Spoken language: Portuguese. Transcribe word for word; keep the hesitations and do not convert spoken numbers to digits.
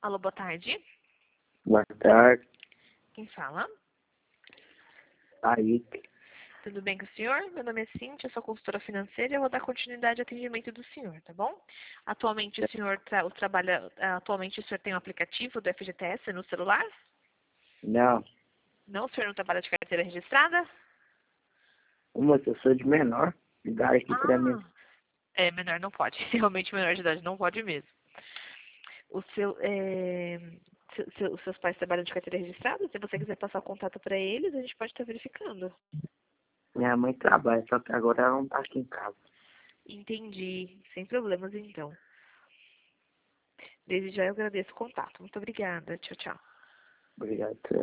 Alô, boa tarde. Boa tarde, Quem fala? aí. Tudo bem com o senhor? Meu nome é Cíntia, sou consultora financeira e eu vou dar continuidade ao atendimento do senhor, tá bom? Atualmente o senhor tra o trabalha, atualmente o senhor tem um aplicativo do F G T S no celular? Não, Não, o senhor não trabalha de carteira registrada? uma eu sou de menor, ligaram aqui pra mim. Ah, é, menor não pode. Realmente menor de idade não pode mesmo. O seu, é, seu- seu- os seus pais trabalham de carteira registrada? Se você quiser passar o contato para eles, a gente pode estar verificando. Minha mãe trabalha, só que agora ela não tá aqui em casa. Entendi. Sem problemas, então. Desde já eu agradeço o contato. Muito obrigada. Tchau, tchau. Obrigado.